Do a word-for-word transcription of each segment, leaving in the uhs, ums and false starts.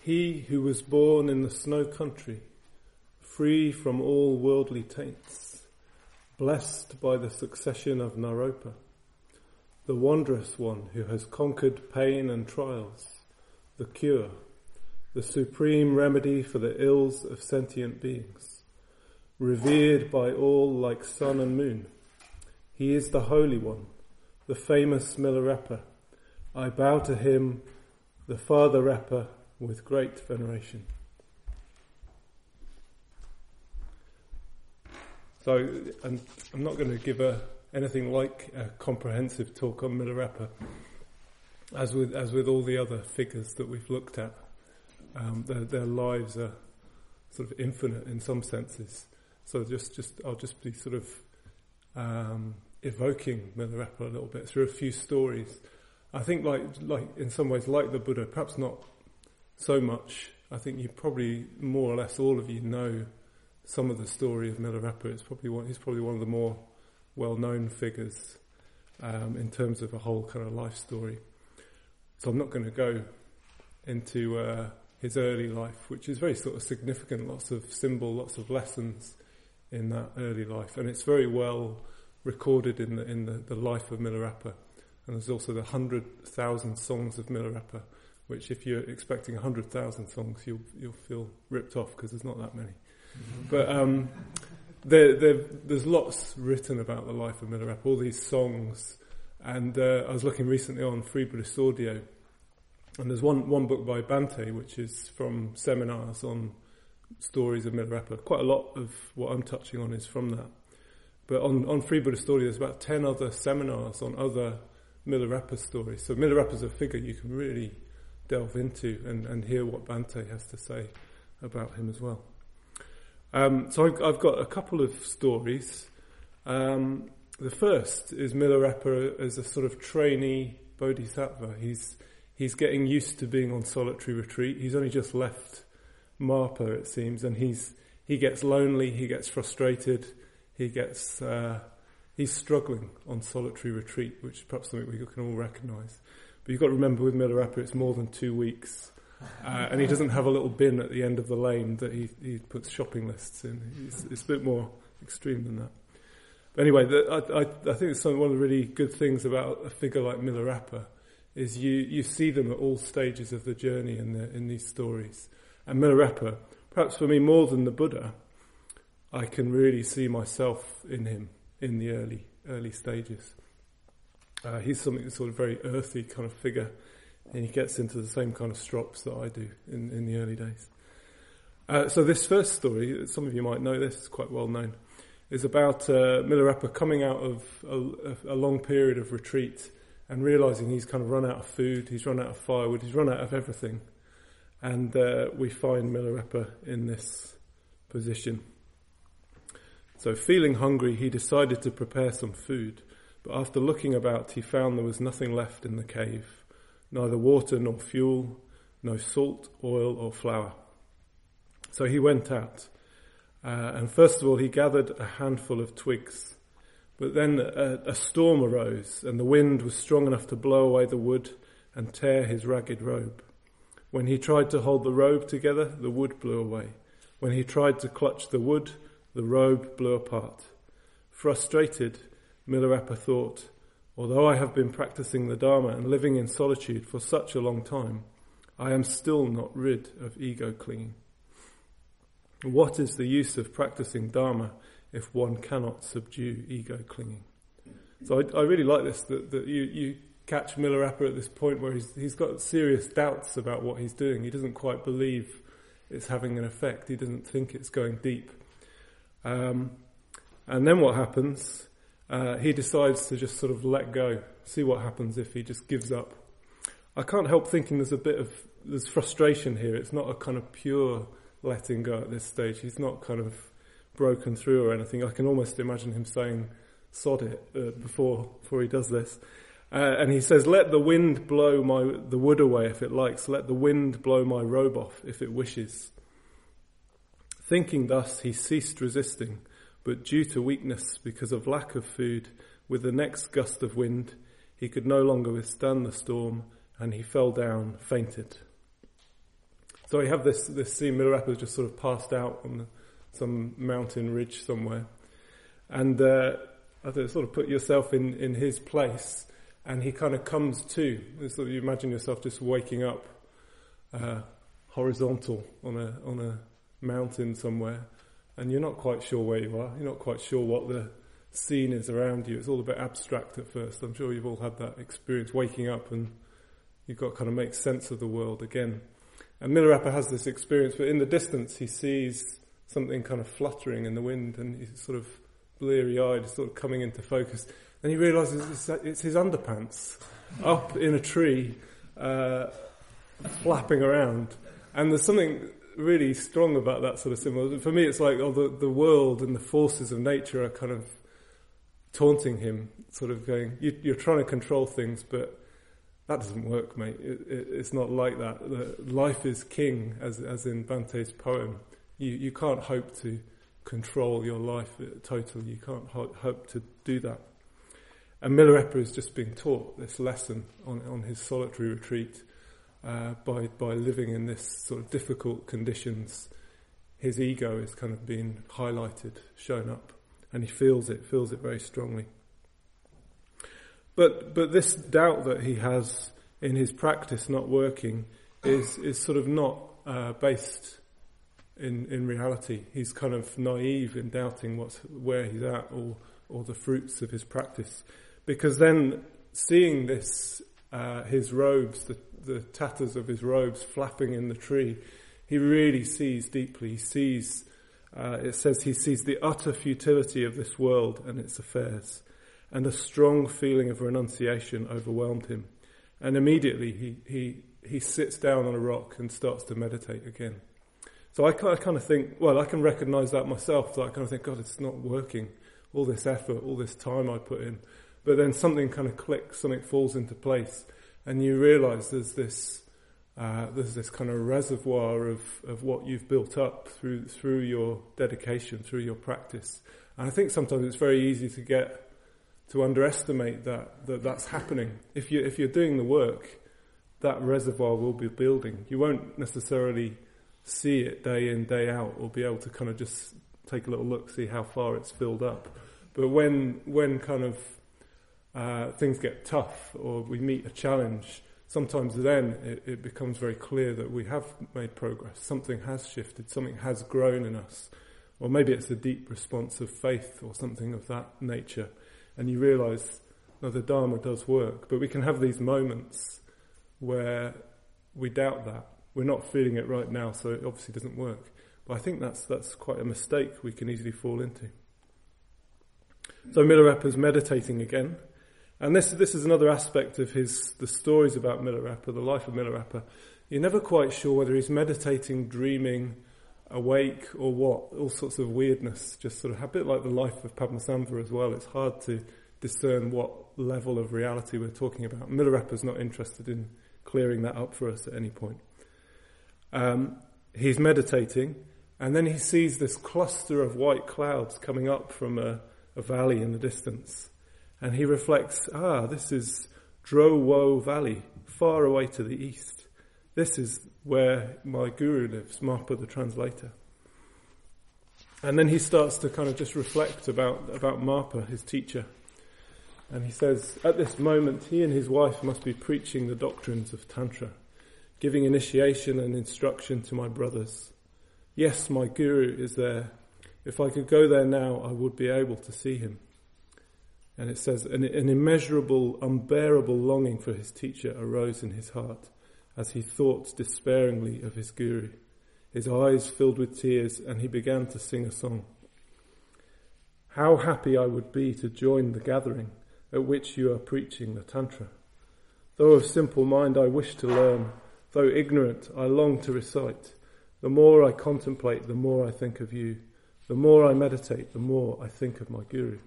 He who was born in the snow country, free from all worldly taints, blessed by the succession of Naropa, the wondrous one who has conquered pain and trials, the cure, the supreme remedy for the ills of sentient beings, revered by all like sun and moon. He is the Holy One, the famous Milarepa. I bow to him, the Father Repa, with great veneration. So, and I'm not going to give a, anything like a comprehensive talk on Milarepa, as with as with all the other figures that we've looked at. Um, their, their lives are sort of infinite in some senses. So just, just I'll just be sort of um, evoking Milarepa a little bit through a few stories. I think, like like in some ways, like the Buddha, perhaps not so much. I think you probably more or less all of you know some of the story of Milarepa. It's probably one, he's probably one of the more well-known figures um, in terms of a whole kind of life story. So I'm not going to go into uh, his early life, which is very sort of significant, lots of symbol, lots of lessons in that early life, and it's very well recorded in the in the, the life of Milarepa. And there's also the hundred thousand songs of Milarepa, which if you're expecting a hundred thousand songs, you'll you'll feel ripped off because there's not that many. But um, there, there, there's lots written about the life of Milarepa, all these songs. And uh, I was looking recently on Free Buddhist Audio, and there's one, one book by Bhante, which is from seminars on stories of Milarepa. Quite a lot of what I'm touching on is from that. But on, on Free Buddhist Audio, there's about ten other seminars on other Milarepa stories. So Milarepa's a figure you can really delve into and, and hear what Bhante has to say about him as well. Um, so I've, I've got a couple of stories. Um, the first is Milarepa as a sort of trainee bodhisattva. He's he's getting used to being on solitary retreat. He's only just left Marpa, it seems, and he's he gets lonely, he gets frustrated, he gets uh, he's struggling on solitary retreat, which is perhaps something we can all recognise. But you've got to remember with Milarepa, it's more than two weeks. Uh, and he doesn't have a little bin at the end of the lane that he, he puts shopping lists in. It's, it's a bit more extreme than that. But anyway, the, I, I, I think it's some, one of the really good things about a figure like Milarepa is you, you see them at all stages of the journey in, the, in these stories. And Milarepa, perhaps for me more than the Buddha, I can really see myself in him in the early early stages. Uh, he's something that's sort of very earthy kind of figure. And he gets into the same kind of strops that I do in, in the early days. Uh, so this first story, some of you might know this, it's quite well known, is about uh, Milarepa coming out of a, a long period of retreat and realising he's kind of run out of food, he's run out of firewood, he's run out of everything. And uh, we find Milarepa in this position. So feeling hungry, he decided to prepare some food, but after looking about, he found there was nothing left in the cave. Neither water nor fuel, no salt, oil or flour. So he went out, uh, and first of all he gathered a handful of twigs. But then a, a storm arose, and the wind was strong enough to blow away the wood and tear his ragged robe. When he tried to hold the robe together, the wood blew away. When he tried to clutch the wood, the robe blew apart. Frustrated, Milarepa thought, although I have been practicing the Dharma and living in solitude for such a long time, I am still not rid of ego clinging. What is the use of practicing Dharma if one cannot subdue ego clinging? So I, I really like this, that, that you, you catch Milarepa at this point where he's, he's got serious doubts about what he's doing. He doesn't quite believe it's having an effect. He doesn't think it's going deep. Um, and then what happens? Uh, he decides to just sort of let go, see what happens if he just gives up. I can't help thinking there's a bit of, there's frustration here. It's not a kind of pure letting go at this stage. He's not kind of broken through or anything. I can almost imagine him saying, sod it, uh, before, before he does this. Uh, and he says, let the wind blow my, the wood away if it likes. Let the wind blow my robe off if it wishes. Thinking thus, he ceased resisting. But due to weakness, because of lack of food, with the next gust of wind, he could no longer withstand the storm, and he fell down, fainted. So you have this, this scene, Milarepa just sort of passed out on the, some mountain ridge somewhere. And uh, I don't know, sort of put yourself in, in his place, and he kind of comes to. So you imagine yourself just waking up uh, horizontal on a on a mountain somewhere, and you're not quite sure where you are. You're not quite sure what the scene is around you. It's all a bit abstract at first. I'm sure you've all had that experience, waking up and you've got to kind of make sense of the world again. And Milarepa has this experience, but in the distance he sees something kind of fluttering in the wind, and he's sort of bleary-eyed, sort of coming into focus. And he realises it's, it's his underpants up in a tree, uh, flapping around. And there's something really strong about that sort of symbol. For me, it's like, oh, the, the world and the forces of nature are kind of taunting him, sort of going, you, you're trying to control things, but that doesn't work, mate. It, it, it's not like that. The, life is king, as as in Bante's poem. You you can't hope to control your life totally. You can't ho- hope to do that. And Milarepa is just being taught this lesson on, on his solitary retreat uh, by by living in this sort of difficult conditions. His ego is kind of being highlighted, shown up, and he feels it, feels it very strongly. But but this doubt that he has in his practice not working is is sort of not uh, based in in reality. He's kind of naive in doubting what's where he's at or or the fruits of his practice, because then seeing this uh, his robes, the the tatters of his robes flapping in the tree, he really sees deeply. He sees. Uh, it says he sees the utter futility of this world and its affairs. And a strong feeling of renunciation overwhelmed him. And immediately he, he, he sits down on a rock and starts to meditate again. So I, I kind of think, well, I can recognise that myself. So I kind of think, God, it's not working. All this effort, all this time I put in. But then something kind of clicks, something falls into place. And you realise there's this uh, there's this kind of reservoir of, of what you've built up through through your dedication, through your practice. And I think sometimes it's very easy to get to underestimate that, that that's happening. If you if you're doing the work, that reservoir will be building. You won't necessarily see it day in, day out, or be able to kind of just take a little look, see how far it's filled up. But when when kind of uh, things get tough or we meet a challenge, sometimes then it, it becomes very clear that we have made progress. Something has shifted, something has grown in us. Or maybe it's a deep response of faith or something of that nature. And you realise, no, the Dharma does work. But we can have these moments where we doubt that. We're not feeling it right now, so it obviously doesn't work. But I think that's that's quite a mistake we can easily fall into. So Milarepa's meditating again. And this this is another aspect of his the stories about Milarepa, the life of Milarepa. You're never quite sure whether he's meditating, dreaming, awake, or what. All sorts of weirdness, just sort of a bit like the life of Padmasambhava as well. It's hard to discern what level of reality we're talking about. Milarepa's not interested in clearing that up for us at any point. Um, he's meditating, and then he sees this cluster of white clouds coming up from a, a valley in the distance. And he reflects, ah, this is Dro Wo Valley, far away to the east. This is where my guru lives, Marpa the translator. And then he starts to kind of just reflect about, about Marpa, his teacher. And he says, at this moment, he and his wife must be preaching the doctrines of Tantra, giving initiation and instruction to my brothers. Yes, my guru is there. If I could go there now, I would be able to see him. And it says, an, an immeasurable, unbearable longing for his teacher arose in his heart as he thought despairingly of his guru. His eyes filled with tears, and he began to sing a song. How happy I would be to join the gathering at which you are preaching the Tantra. Though of simple mind I wish to learn, though ignorant I long to recite. The more I contemplate, the more I think of you. The more I meditate, the more I think of my guru.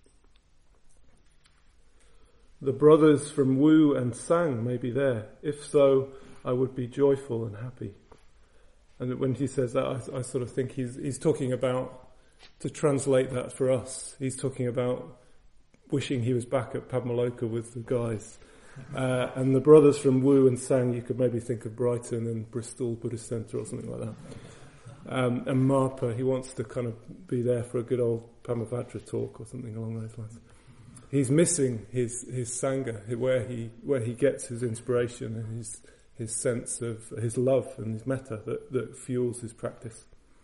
The brothers from Wu and Sang may be there. If so, I would be joyful and happy. And when he says that, I, I sort of think he's he's talking about, to translate that for us, he's talking about wishing he was back at Padmaloka with the guys. Uh, and the brothers from Wu and Sang, you could maybe think of Brighton and Bristol Buddhist Centre or something like that. Um, and Marpa, he wants to kind of be there for a good old Pamavajra talk or something along those lines. He's missing his, his Sangha, where he where he gets his inspiration and his his sense of his love and his metta that, that fuels his practice.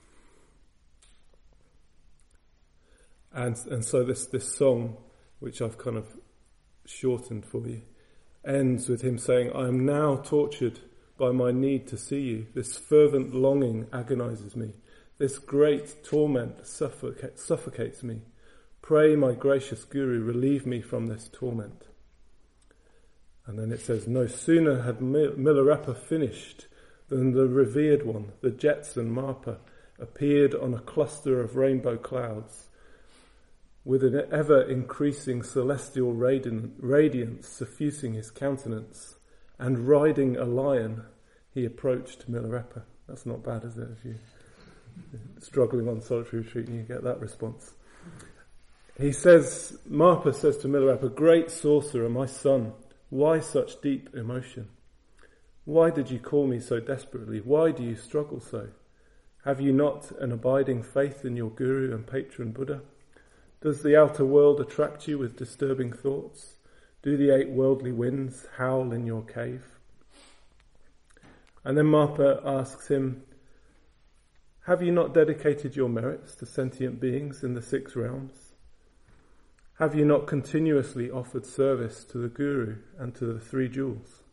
And and so this, this song, which I've kind of shortened for you, ends with him saying, I am now tortured by my need to see you. This fervent longing agonizes me. This great torment suffoc- suffocates me. Pray, my gracious Guru, relieve me from this torment. And then it says, no sooner had Milarepa finished than the revered one, the Jetson Marpa, appeared on a cluster of rainbow clouds, with an ever-increasing celestial radian- radiance suffusing his countenance, and riding a lion, he approached Milarepa. That's not bad, is it, if you're struggling on solitary retreat and you get that response. He says, Marpa says to Milarepa, great sorcerer, my son, why such deep emotion? Why did you call me so desperately? Why do you struggle so? Have you not an abiding faith in your Guru and patron Buddha? Does the outer world attract you with disturbing thoughts? Do the eight worldly winds howl in your cave? And then Marpa asks him, have you not dedicated your merits to sentient beings in the six realms? Have you not continuously offered service to the Guru and to the three jewels?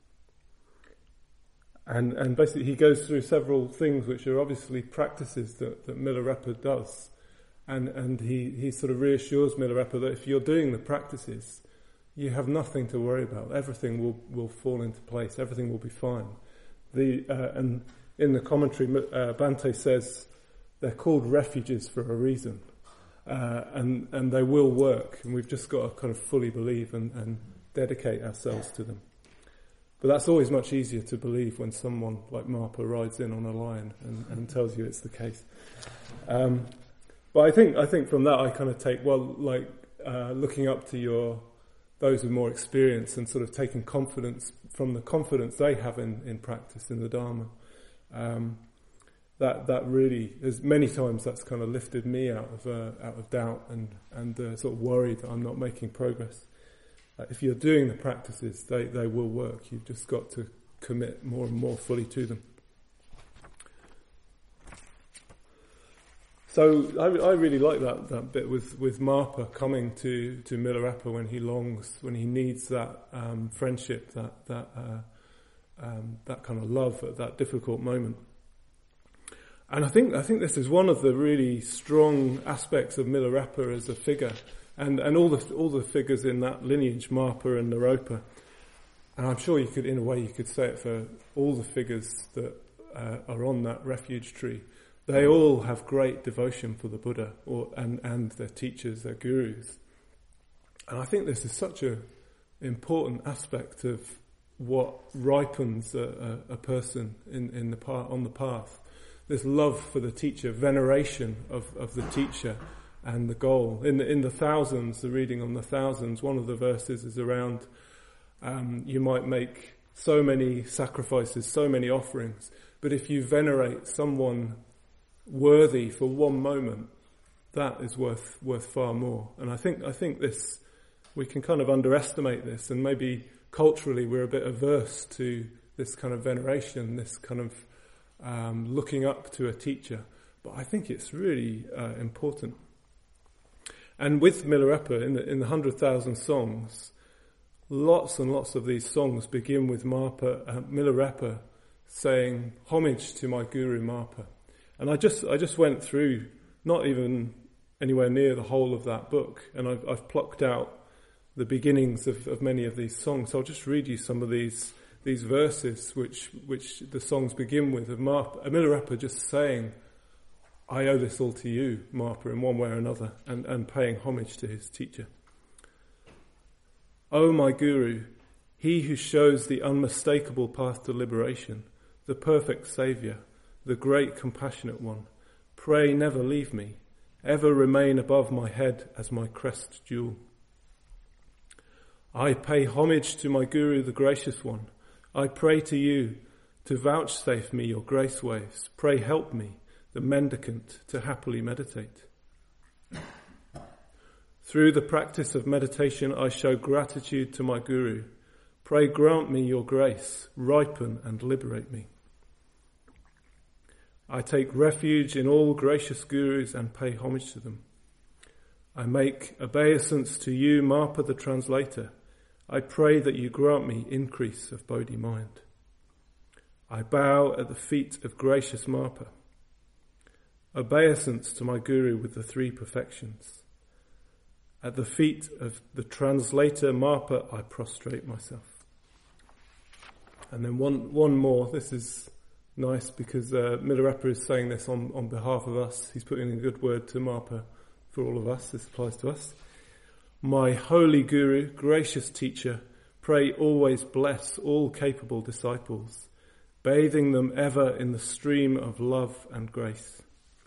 And and basically he goes through several things which are obviously practices that, that Milarepa does. And and he, he sort of reassures Milarepa that if you're doing the practices, you have nothing to worry about. Everything will, will fall into place. Everything will be fine. The uh, and in the commentary, uh, Bhante says they're called refuges for a reason, uh, and and they will work. And we've just got to kind of fully believe and, and dedicate ourselves to them. But that's always much easier to believe when someone like Marpa rides in on a lion and, and tells you it's the case. Um, But I think I think from that I kind of take, well, like uh, looking up to your those with more experience and sort of taking confidence from the confidence they have in, in practice in the Dharma. Um, that that really is many times that's kind of lifted me out of uh, out of doubt and and uh, sort of worried that I'm not making progress. Uh, if you're doing the practices, they they will work. You've just got to commit more and more fully to them. So I, I really like that, that bit with, with Marpa coming to, to Milarepa when he longs, when he needs that um, friendship, that that uh, um, that kind of love at that difficult moment. And I think I think this is one of the really strong aspects of Milarepa as a figure, and, and all the all the figures in that lineage, Marpa and Naropa. And I'm sure you could, in a way, you could say it for all the figures that uh, are on that refuge tree. They all have great devotion for the Buddha or, and, and their teachers, their gurus. And I think this is such an important aspect of what ripens a, a, a person in, in the path, on the path. This love for the teacher, veneration of, of the teacher and the goal. In the, in the thousands, the reading on the thousands, one of the verses is around um, you might make so many sacrifices, so many offerings, but if you venerate someone worthy for one moment, that is worth worth far more. And I think I think this we can kind of underestimate this, and maybe culturally we're a bit averse to this kind of veneration, this kind of um, looking up to a teacher. But I think it's really uh, important. And with Milarepa, in the in the hundred thousand songs, lots and lots of these songs begin with Marpa, uh, Milarepa saying homage to my Guru Marpa. And I just I just went through, not even anywhere near the whole of that book, and I've, I've plucked out the beginnings of, of many of these songs. So I'll just read you some of these these verses, which which the songs begin with, of Marpa, Milarepa just saying, I owe this all to you, Marpa, in one way or another, and, and paying homage to his teacher. O my Guru, he who shows the unmistakable path to liberation, the perfect saviour, the great compassionate one, pray never leave me, ever remain above my head as my crest jewel. I pay homage to my Guru, the Gracious One. I pray to you to vouchsafe me your grace waves. Pray help me, the mendicant, to happily meditate. Through the practice of meditation, I show gratitude to my Guru. Pray grant me your grace, ripen and liberate me. I take refuge in all gracious Gurus and pay homage to them. I make obeisance to you, Marpa the translator. I pray that you grant me increase of Bodhi mind. I bow at the feet of gracious Marpa. Obeisance to my Guru with the three perfections. At the feet of the translator Marpa, I prostrate myself. And then one one more. This is nice because uh, Milarepa is saying this on, on behalf of us. He's putting in a good word to Marpa for all of us. This applies to us. My holy Guru, gracious teacher, pray always bless all capable disciples, bathing them ever in the stream of love and grace.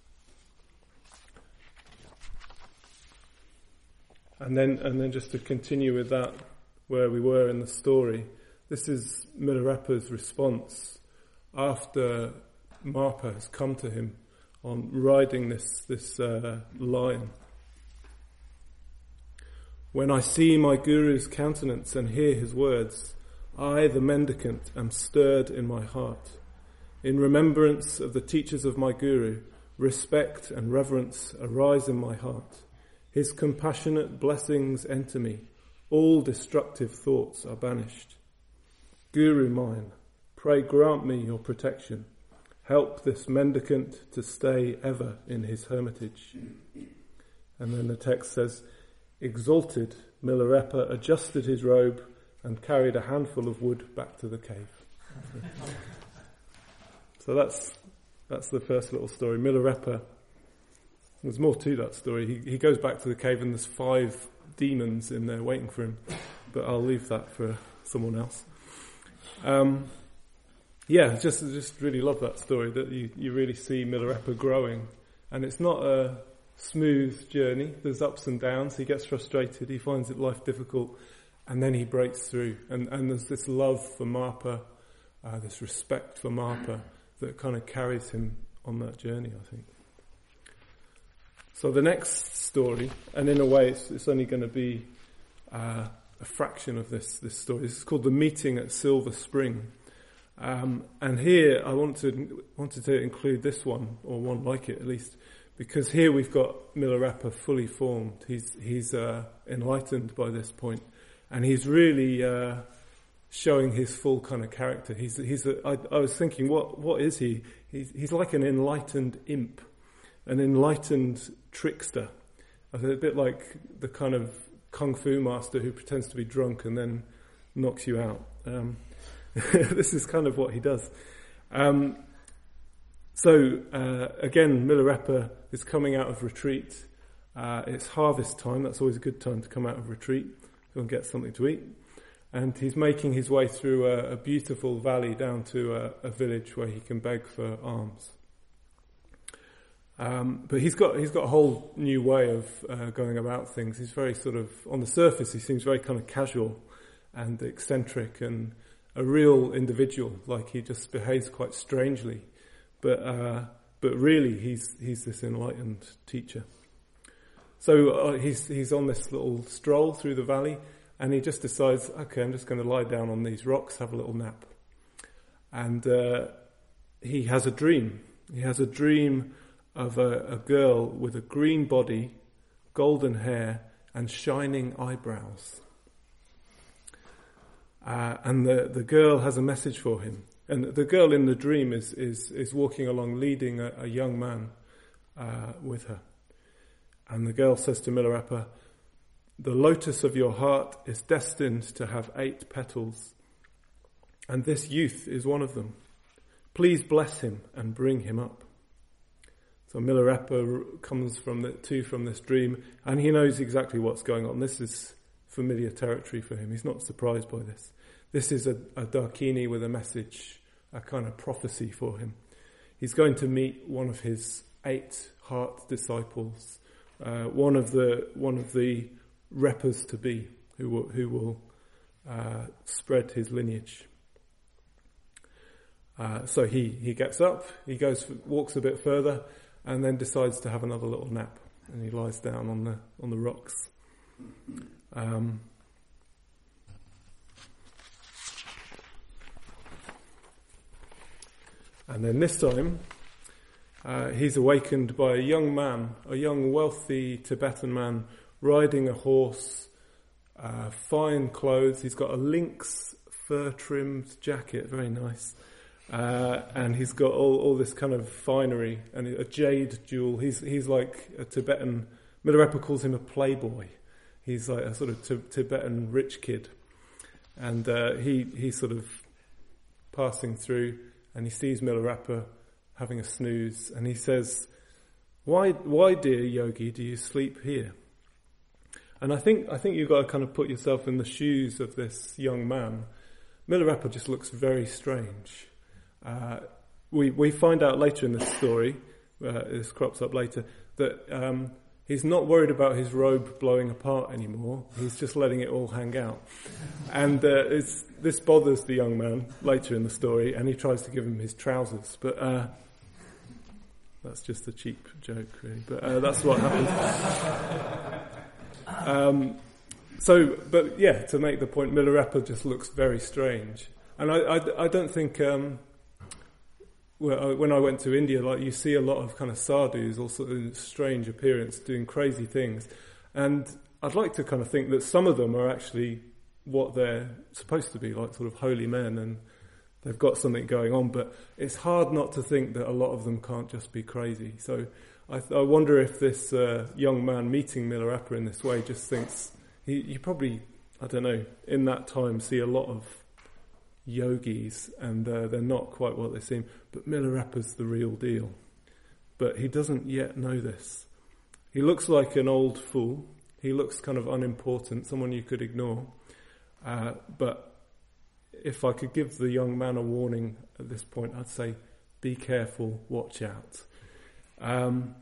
And then, and then just to continue with that, where we were in the story, this is Milarepa's response after Marpa has come to him on riding this this uh, lion. When I see my Guru's countenance and hear his words, I, the mendicant, am stirred in my heart. In remembrance of the teachers of my Guru, respect and reverence arise in my heart. His compassionate blessings enter me. All destructive thoughts are banished. Guru mine, pray grant me your protection. Help this mendicant to stay ever in his hermitage. And then the text says, exalted, Milarepa adjusted his robe and carried a handful of wood back to the cave. So that's that's the first little story. Milarepa, there's more to that story. He, he goes back to the cave and there's five demons in there waiting for him. But I'll leave that for someone else. Um, yeah, just just really love that story, that you, you really see Milarepa growing. And it's not a smooth journey. There's ups and downs. He gets frustrated. He finds it life difficult. And then he breaks through. And, and there's this love for Marpa, uh, this respect for Marpa that kind of carries him on that journey, I think. So the next story, and in a way it's, it's only going to be uh, a fraction of this, this story. This is called The Meeting at Silver Spring. Um, and here I wanted, wanted to include this one, or one like it at least, because here we've got Milarepa fully formed. He's he's uh, enlightened by this point, and he's really uh, showing his full kind of character. He's he's. A, I, I was thinking, what what is he? He's he's like an enlightened imp, an enlightened trickster. A bit like the kind of kung fu master who pretends to be drunk and then knocks you out. Um, this is kind of what he does. Um, So, uh, again, Milarepa is coming out of retreat. Uh, it's harvest time. That's always a good time to come out of retreat. Go and get something to eat. And he's making his way through a, a beautiful valley down to a, a village where he can beg for alms. Um, but he's got he's got a whole new way of uh, going about things. He's very sort of, on the surface, he seems very kind of casual and eccentric and a real individual. Like he just behaves quite strangely. But uh, but really, he's he's this enlightened teacher. So uh, he's he's on this little stroll through the valley, and he just decides, okay, I'm just going to lie down on these rocks, have a little nap. And uh, he has a dream. He has a dream of a, a girl with a green body, golden hair, and shining eyebrows. Uh, and the the girl has a message for him. And the girl in the dream is is, is walking along, leading a, a young man uh, with her. And the girl says to Milarepa, the lotus of your heart is destined to have eight petals, and this youth is one of them. Please bless him and bring him up. So Milarepa comes from the, to from this dream, and he knows exactly what's going on. This is familiar territory for him. He's not surprised by this. This is a, a Dakini with a message, a kind of prophecy for him. He's going to meet one of his eight heart disciples, uh, one of the one of the reppers to be, who will who will uh, spread his lineage. Uh, so he, he gets up, he goes, walks a bit further, and then decides to have another little nap, and he lies down on the on the rocks. Um, and then this time, uh, he's awakened by a young man, a young wealthy Tibetan man, riding a horse, uh, fine clothes. He's got a lynx fur-trimmed jacket, very nice. Uh, and he's got all, all this kind of finery and a jade jewel. He's he's like a Tibetan. Milarepa calls him a playboy. He's like a sort of t- Tibetan rich kid, and uh, he he's sort of passing through, and he sees Milarepa having a snooze, and he says, "Why, why, dear yogi, do you sleep here?" And I think I think you've got to kind of put yourself in the shoes of this young man. Milarepa just looks very strange. Uh, we we find out later in this story, uh, this crops up later, that um, he's not worried about his robe blowing apart anymore. He's just letting it all hang out. And uh, it's, this bothers the young man later in the story, and he tries to give him his trousers. But uh, that's just a cheap joke, really. But uh, that's what happens. um, so, but yeah, to make the point, Milarepa just looks very strange. And I, I, I don't think... Um, Well, when I went to India, like you see a lot of kind of sadhus, all sort of strange appearance, doing crazy things, and I'd like to kind of think that some of them are actually what they're supposed to be, like sort of holy men, and they've got something going on. But it's hard not to think that a lot of them can't just be crazy. So I, I wonder if this uh, young man meeting Milarepa in this way just thinks he, you probably, I don't know, in that time see a lot of yogis, and uh, they're not quite what they seem, but Milarepa's the real deal. But he doesn't yet know this. He looks like an old fool. He looks kind of unimportant, someone you could ignore. Uh, but if I could give the young man a warning at this point, I'd say, be careful, watch out. Um,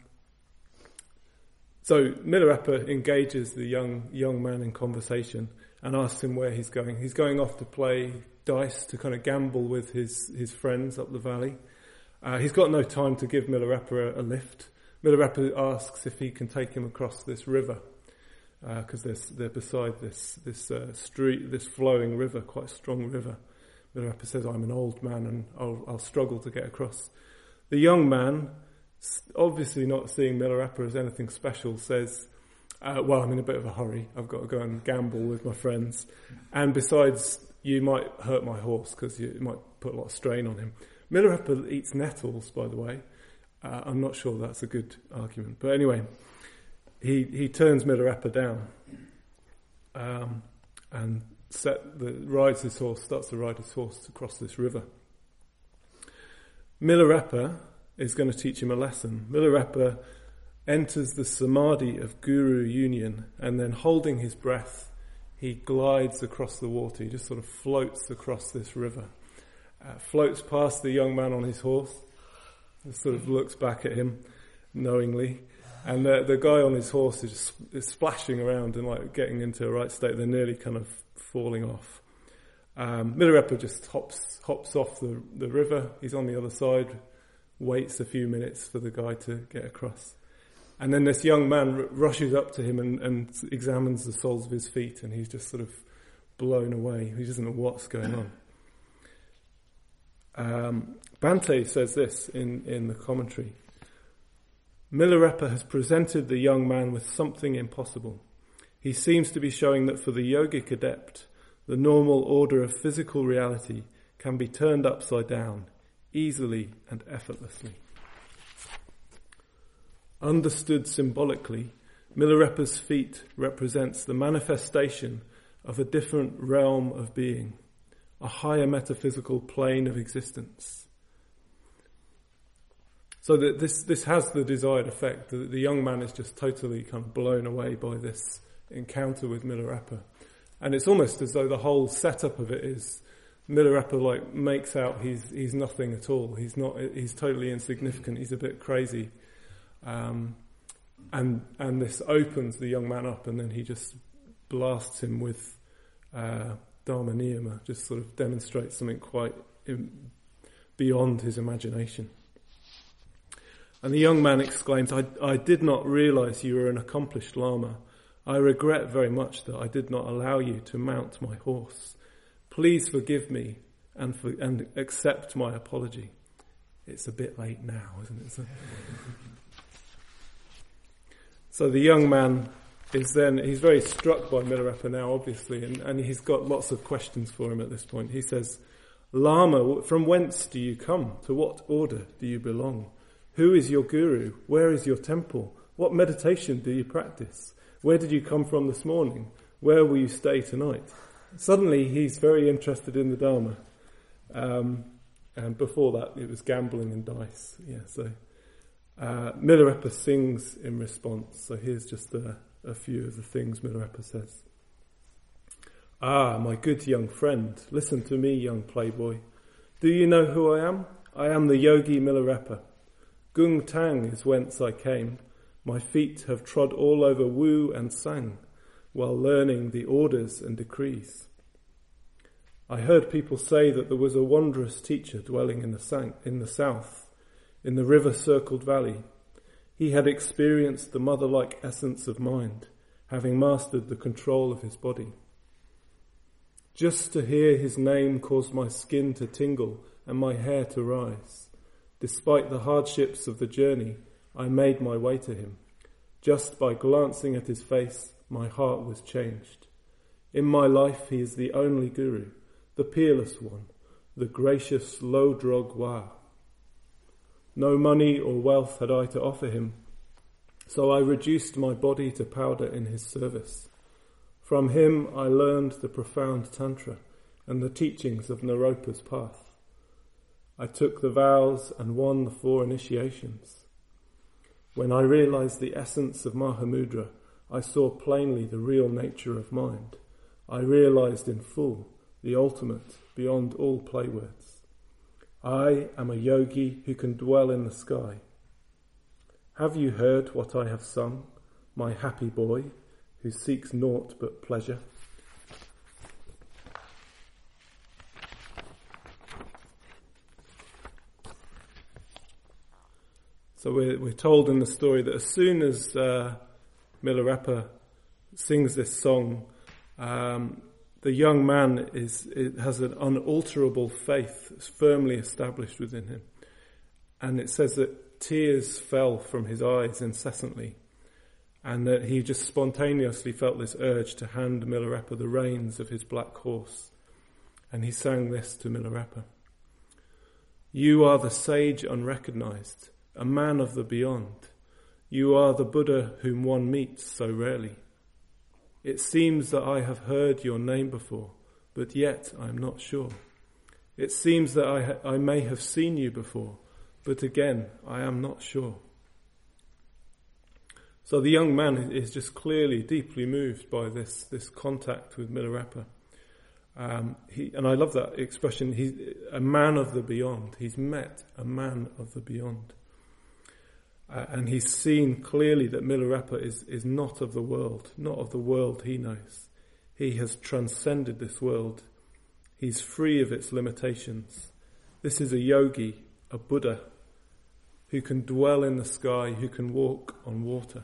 so Milarepa engages the young young man in conversation and asks him where he's going. He's going off to play dice, to kind of gamble with his, his friends up the valley. Uh, he's got no time to give Milarepa a, a lift. Milarepa asks if he can take him across this river, because uh, they're, they're beside this this uh, street, this flowing river, quite a strong river. Milarepa says, "I'm an old man and I'll, I'll struggle to get across." The young man, obviously not seeing Milarepa as anything special, says, uh, well, I'm in a bit of a hurry. I've got to go and gamble with my friends. And besides, you might hurt my horse because you might put a lot of strain on him. Milarepa eats nettles, by the way. Uh, I'm not sure that's a good argument. But anyway, he, he turns Milarepa down um, and set the, rides his horse, starts to ride his horse across this river. Milarepa is going to teach him a lesson. Milarepa enters the samadhi of guru union, and then holding his breath, he glides across the water. He just sort of floats across this river, uh, floats past the young man on his horse, and sort of looks back at him knowingly, and the, the guy on his horse is, just, is splashing around and like getting into a right state. They're nearly kind of falling off. Um, Milarepa just hops hops off the, the river. He's on the other side, waits a few minutes for the guy to get across. And then this young man r- rushes up to him and, and examines the soles of his feet, and he's just sort of blown away. He doesn't know what's going on. Um, Bhante says this in, in the commentary. Milarepa has presented the young man with something impossible. He seems to be showing that for the yogic adept, the normal order of physical reality can be turned upside down, easily and effortlessly. Understood symbolically, Milarepa's feat represents the manifestation of a different realm of being, a higher metaphysical plane of existence. So that this this has the desired effect. The, the young man is just totally kind of blown away by this encounter with Milarepa. And it's almost as though the whole setup of it is Milarepa like makes out he's he's nothing at all. He's not. He's totally insignificant. He's a bit crazy. Um, and and this opens the young man up, and then he just blasts him with uh, Dharma Niyama just sort of demonstrates something quite in, beyond his imagination. And the young man exclaims, I, I did not realize you were an accomplished Lama. I regret very much that I did not allow you to mount my horse. Please forgive me and, for, and accept my apology. It's a bit late now, isn't it? So, so the young man is then, he's very struck by Milarepa now, obviously, and, and he's got lots of questions for him at this point. He says, Lama, from whence do you come? To what order do you belong? Who is your guru? Where is your temple? What meditation do you practice? Where did you come from this morning? Where will you stay tonight? Suddenly he's very interested in the Dharma. Um, and before that it was gambling and dice. Yeah, so uh, Milarepa sings in response. So here's just a, a few of the things Milarepa says. Ah, my good young friend, listen to me, young playboy. Do you know who I am? I am the yogi Milarepa. Gung Tang is whence I came. My feet have trod all over Wu and Sang while learning the orders and decrees. I heard people say that there was a wondrous teacher dwelling in the, sang- in the south, in the river-circled valley. He had experienced the mother-like essence of mind, having mastered the control of his body. Just to hear his name caused my skin to tingle and my hair to rise. Despite the hardships of the journey, I made my way to him. Just by glancing at his face, my heart was changed. In my life, he is the only guru, the peerless one, the gracious Lodrog Wa. No money or wealth had I to offer him, so I reduced my body to powder in his service. From him I learned the profound Tantra and the teachings of Naropa's path. I took the vows and won the four initiations. When I realized the essence of Mahamudra, I saw plainly the real nature of mind. I realized in full the ultimate beyond all play words. I am a yogi who can dwell in the sky. Have you heard what I have sung, my happy boy, who seeks naught but pleasure? So we're, we're told in the story that as soon as uh, Milarepa sings this song, um, the young man is it has an unalterable faith firmly established within him. And it says that tears fell from his eyes incessantly, and that he just spontaneously felt this urge to hand Milarepa the reins of his black horse. And he sang this to Milarepa. You are the sage unrecognized, a man of the beyond. You are the Buddha whom one meets so rarely. It seems that I have heard your name before, but yet I am not sure. It seems that I, ha- I may have seen you before, but again I am not sure. So the young man is just clearly deeply moved by this, this contact with Milarepa. Um, he, and I love that expression, he's a man of the beyond. He's met a man of the beyond. Uh, and he's seen clearly that Milarepa is, is not of the world, not of the world he knows. He has transcended this world. He's free of its limitations. This is a yogi, a Buddha, who can dwell in the sky, who can walk on water.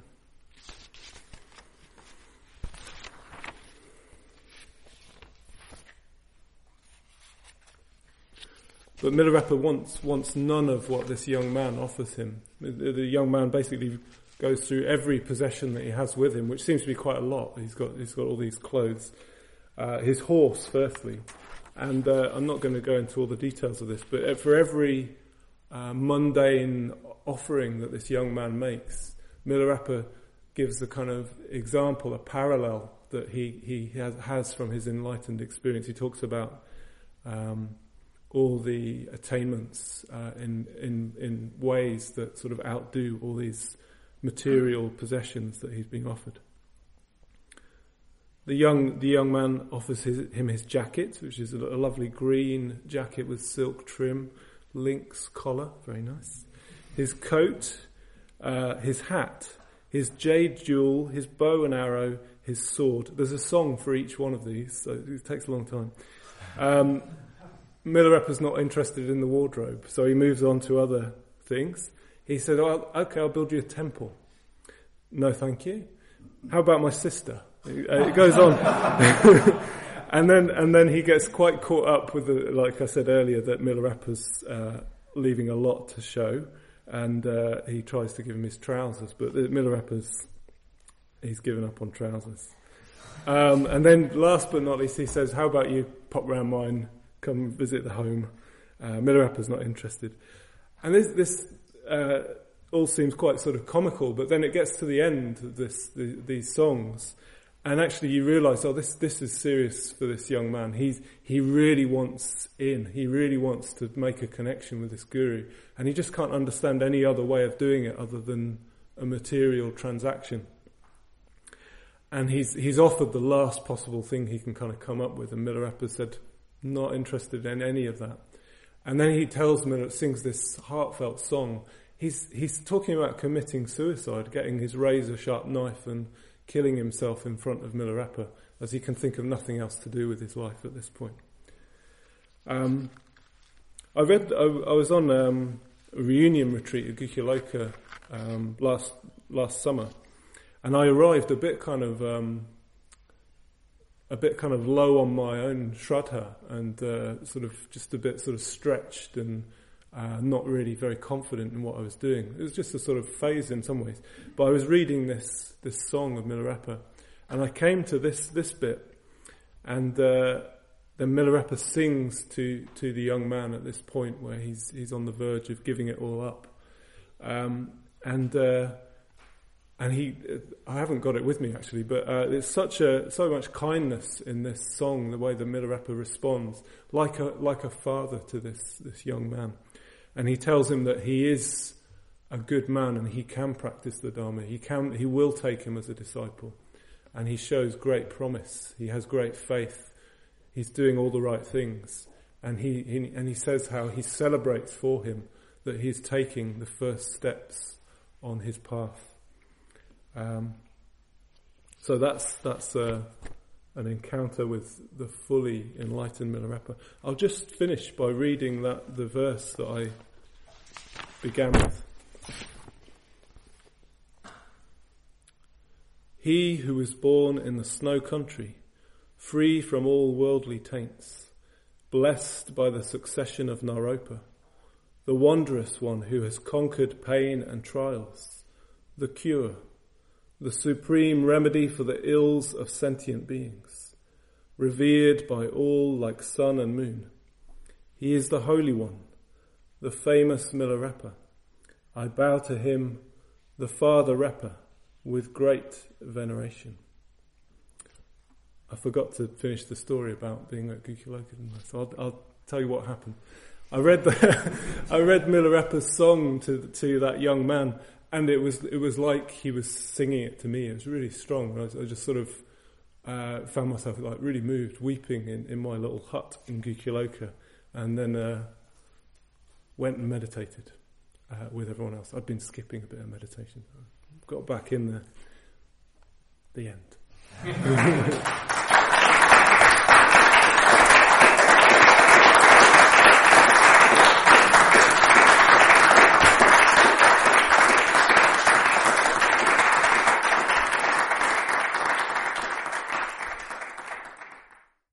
But Milarepa wants, wants none of what this young man offers him. The, the young man basically goes through every possession that he has with him, which seems to be quite a lot. He's got he's got all these clothes. Uh, his horse, firstly. And uh, I'm not going to go into all the details of this, but for every uh, mundane offering that this young man makes, Milarepa gives a kind of example, a parallel that he, he has, has from his enlightened experience. He talks about um, all the attainments uh, in, in in ways that sort of outdo all these material possessions that he's being offered. The young the young man offers his, him his jacket, which is a, a lovely green jacket with silk trim, lynx collar, very nice. His coat, uh, his hat, his jade jewel, his bow and arrow, his sword. There's a song for each one of these, so it takes a long time. Um, Milarepa's not interested in the wardrobe, so he moves on to other things. He said, oh, okay, I'll build you a temple. No, thank you. How about my sister? It goes on. and then and then he gets quite caught up with, the, like I said earlier, that Milarepa's uh, leaving a lot to show, and uh, he tries to give him his trousers, but Milarepa's, he's given up on trousers. Um, and then last but not least, he says, how about you pop round mine, come visit the home. Uh, Milarepa's not interested. And this, this uh, all seems quite sort of comical, but then it gets to the end of this, the, these songs, and actually you realise, oh, this this is serious for this young man. He's he really wants in. He really wants to make a connection with this guru, and he just can't understand any other way of doing it other than a material transaction. And he's he's offered the last possible thing he can kind of come up with, and Milarepa said, not interested in any of that. And then he tells Milarepa, sings this heartfelt song. He's he's talking about committing suicide, getting his razor-sharp knife and killing himself in front of Milarepa, as he can think of nothing else to do with his life at this point. Um, I read. I, I was on um, a reunion retreat at Gukyaloka um, last last summer, and I arrived a bit kind of um, a bit kind of low on my own shraddha, and uh, sort of just a bit sort of stretched and uh, not really very confident in what I was doing. It was just a sort of phase in some ways. But I was reading this this song of Milarepa, and I came to this this bit, and uh, then Milarepa sings to to the young man at this point where he's he's on the verge of giving it all up, um, and. Uh, And he, I haven't got it with me actually, but uh, there's such a so much kindness in this song, the way that Milarepa responds, like a like a father to this this young man, and he tells him that he is a good man and he can practice the Dharma. He can, he will take him as a disciple, and he shows great promise. He has great faith. He's doing all the right things, and he, he and he says how he celebrates for him that he's taking the first steps on his path. Um, so that's that's uh, an encounter with the fully enlightened Milarepa. I'll just finish by reading that the verse that I began with. He who was born in the snow country, free from all worldly taints, blessed by the succession of Naropa, the wondrous one who has conquered pain and trials, the cure, the supreme remedy for the ills of sentient beings, revered by all like sun and moon. He is the Holy One, the famous Milarepa. I bow to him, the Father Repa, with great veneration. I forgot to finish the story about being at Gukyaloka, so I'll, I'll tell you what happened. I read the, I read Milarepa's song to to that young man, and it was it was like he was singing it to me. It was really strong. I, was, I just sort of uh, found myself like really moved, weeping in, in my little hut in Gukyaloka, and then uh, went and meditated uh, with everyone else. I'd been skipping a bit of meditation. Got back in there. The end.